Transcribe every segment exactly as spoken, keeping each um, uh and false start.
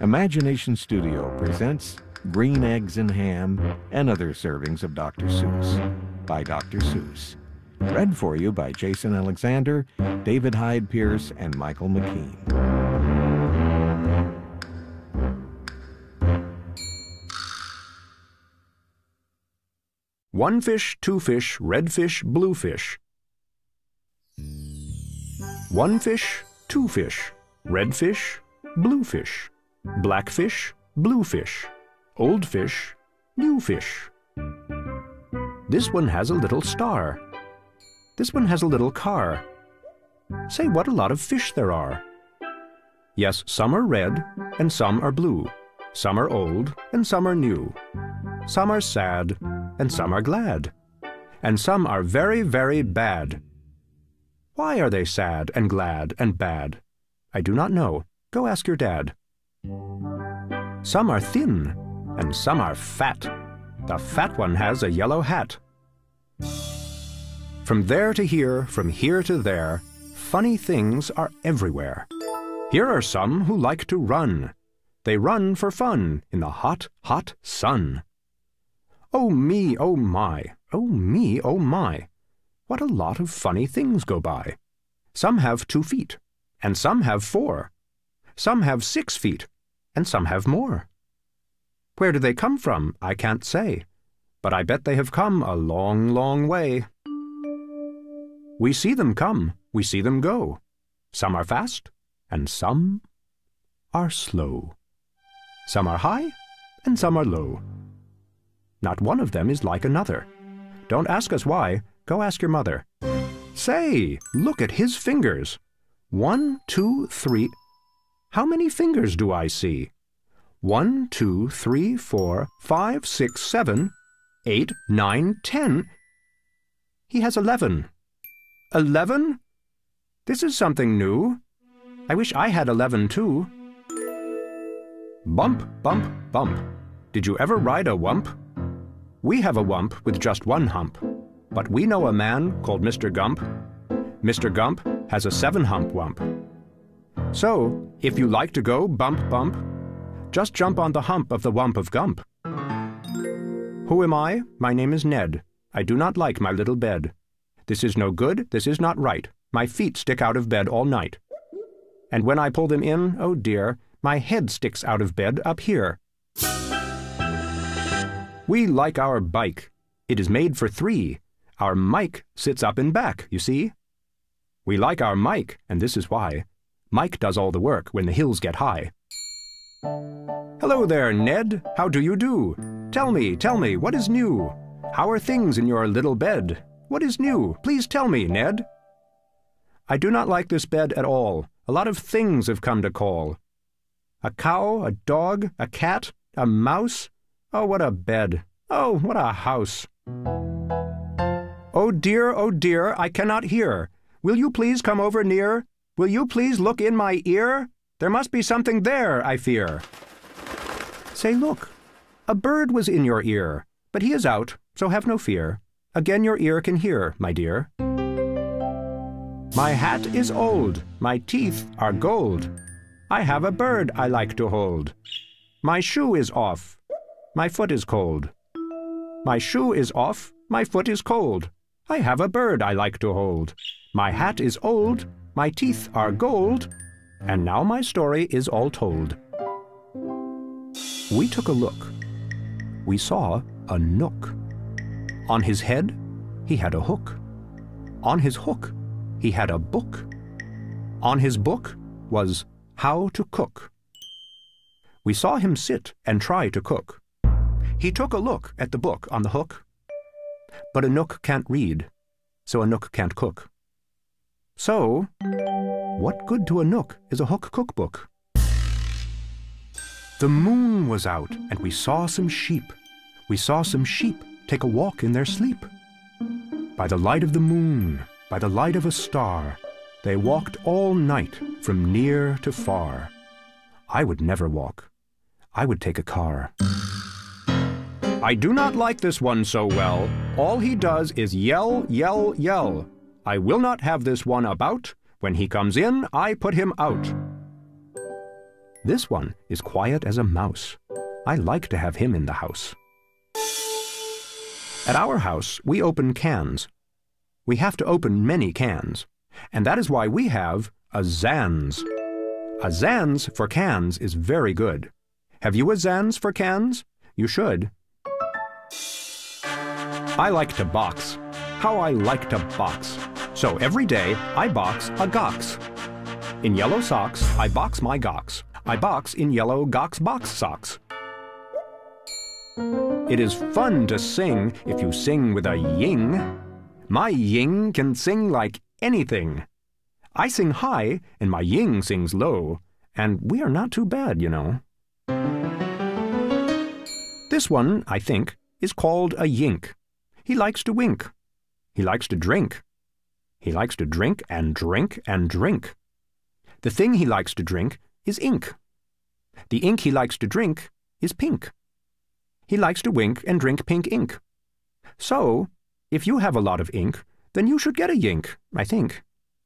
Imagination Studio presents Green Eggs and Ham and Other Servings of Doctor Seuss by Doctor Seuss. Read for you by Jason Alexander, David Hyde Pierce, and Michael McKean. One fish, two fish, red fish, blue fish. One fish, two fish, red fish, blue fish, black fish, blue fish, old fish, new fish. This one has a little star. This one has a little car. Say, what a lot of fish there are. Yes, some are red and some are blue. Some are old and some are new. Some are sad and some are glad. And some are very, very bad. Why are they sad and glad and bad? I do not know. Go ask your dad. Some are thin and some are fat. The fat one has a yellow hat. From there to here, from here to there, funny things are everywhere. Here are some who like to run. They run for fun in the hot, hot sun. Oh me, oh my, oh me, oh my. What a lot of funny things go by. Some have two feet, and some have four. Some have six feet, and some have more. Where do they come from? I can't say, but I bet they have come a long, long way. We see them come, we see them go. Some are fast, and some are slow. Some are high, and some are low. Not one of them is like another. Don't ask us why, go ask your mother. Say, look at his fingers. One, two, three. How many fingers do I see? One, two, three, four, five, six, seven, eight, nine, ten. He has eleven. Eleven? This is something new. I wish I had eleven too. Bump, bump, bump. Did you ever ride a wump? We have a wump with just one hump, but we know a man called Mister Gump. Mister Gump has a seven-hump wump. So, if you like to go bump, bump, just jump on the hump of the wump of Gump. Who am I? My name is Ned. I do not like my little bed. This is no good, this is not right. My feet stick out of bed all night. And when I pull them in, oh dear, my head sticks out of bed up here. We like our bike. It is made for three. Our Mike sits up in back, you see. We like our Mike, and this is why. Mike does all the work when the hills get high. Hello there, Ned. How do you do? Tell me, tell me, what is new? How are things in your little bed? What is new? Please tell me, Ned. I do not like this bed at all. A lot of things have come to call. A cow, a dog, a cat, a mouse. Oh, what a bed. Oh, what a house. Oh dear, oh dear, I cannot hear. Will you please come over near? Will you please look in my ear? There must be something there, I fear. Say, look, a bird was in your ear, but he is out, so have no fear. Again your ear can hear, my dear. My hat is old, my teeth are gold. I have a bird I like to hold. My shoe is off, my foot is cold. My shoe is off, my foot is cold. I have a bird I like to hold. My hat is old, my teeth are gold. And now my story is all told. We took a look. We saw a nook. On his head, he had a hook. On his hook, he had a book. On his book was How to Cook. We saw him sit and try to cook. He took a look at the book on the hook. But a nook can't read, so a nook can't cook. So, what good to a nook is a hook cookbook? The moon was out, and we saw some sheep. We saw some sheep take a walk in their sleep. By the light of the moon, by the light of a star, they walked all night from near to far. I would never walk. I would take a car. I do not like this one so well. All he does is yell, yell, yell. I will not have this one about. When he comes in, I put him out. This one is quiet as a mouse. I like to have him in the house. At our house, we open cans. We have to open many cans, and that is why we have a Zans. A Zans for cans is very good. Have you a Zans for cans? You should. I like to box. How I like to box. So every day, I box a Gox. In yellow socks, I box my Gox. I box in yellow Gox box socks. It is fun to sing if you sing with a ying. My ying can sing like anything. I sing high, and my ying sings low, and we are not too bad, you know. This one, I think, is called a yink. He likes to wink. He likes to drink. He likes to drink and drink and drink. The thing he likes to drink is ink. The ink he likes to drink is pink. He likes to wink and drink pink ink. So, if you have a lot of ink, then you should get a yink, I think.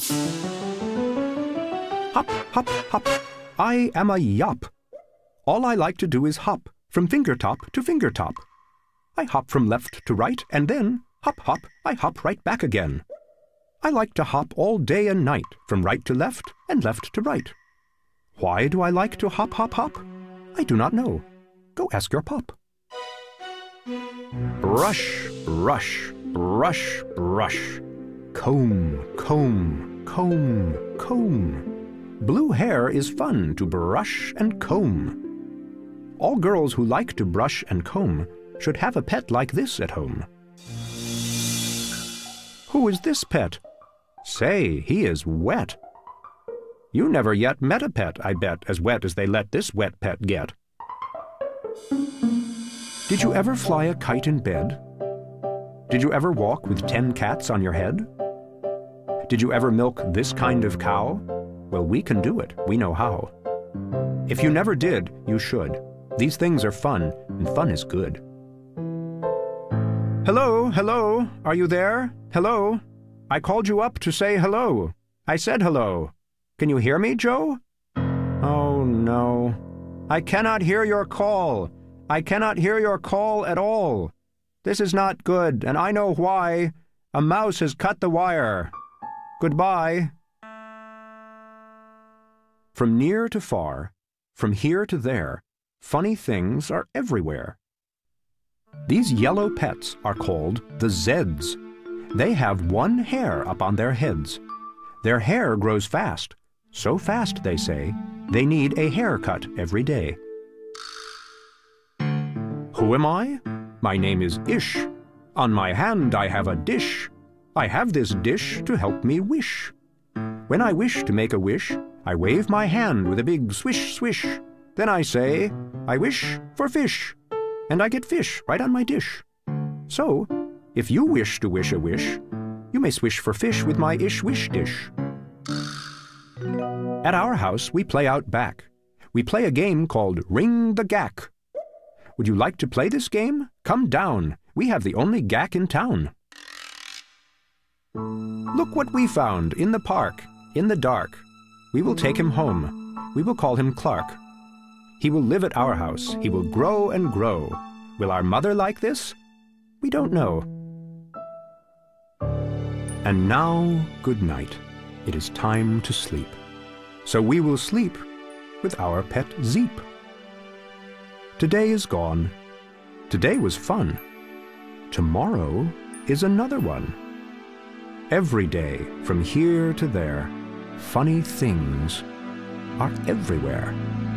Hop, hop, hop. I am a yop. All I like to do is hop from fingertop to fingertop. I hop from left to right, and then, hop, hop, I hop right back again. I like to hop all day and night, from right to left and left to right. Why do I like to hop, hop, hop? I do not know. Go ask your pop. Brush, brush, brush, brush. Comb, comb, comb, comb. Blue hair is fun to brush and comb. All girls who like to brush and comb should have a pet like this at home. Who is this pet? Say, he is wet. You never yet met a pet, I bet, as wet as they let this wet pet get. Did you ever fly a kite in bed? Did you ever walk with ten cats on your head? Did you ever milk this kind of cow? Well, we can do it. We know how. If you never did, you should. These things are fun, and fun is good. Hello, hello, are you there? Hello? I called you up to say hello. I said hello. Can you hear me, Joe? Oh, no. I cannot hear your call. I cannot hear your call at all. This is not good, and I know why. A mouse has cut the wire. Goodbye. From near to far, from here to there, funny things are everywhere. These yellow pets are called the Zeds. They have one hair up on their heads. Their hair grows fast, so fast, they say, they need a haircut every day. Who am I? My name is Ish. On my hand I have a dish. I have this dish to help me wish. When I wish to make a wish, I wave my hand with a big swish, swish. Then I say, I wish for fish. And I get fish right on my dish. So, if you wish to wish a wish, you may swish for fish with my ish wish dish. At our house, we play out back. We play a game called Ring the Gack. Would you like to play this game? Come down. We have the only gack in town. Look what we found in the park, in the dark. We will take him home. We will call him Clark. He will live at our house. He will grow and grow. Will our mother like this? We don't know. And now, good night. It is time to sleep. So we will sleep with our pet Zeep. Today is gone. Today was fun. Tomorrow is another one. Every day, from here to there, funny things are everywhere.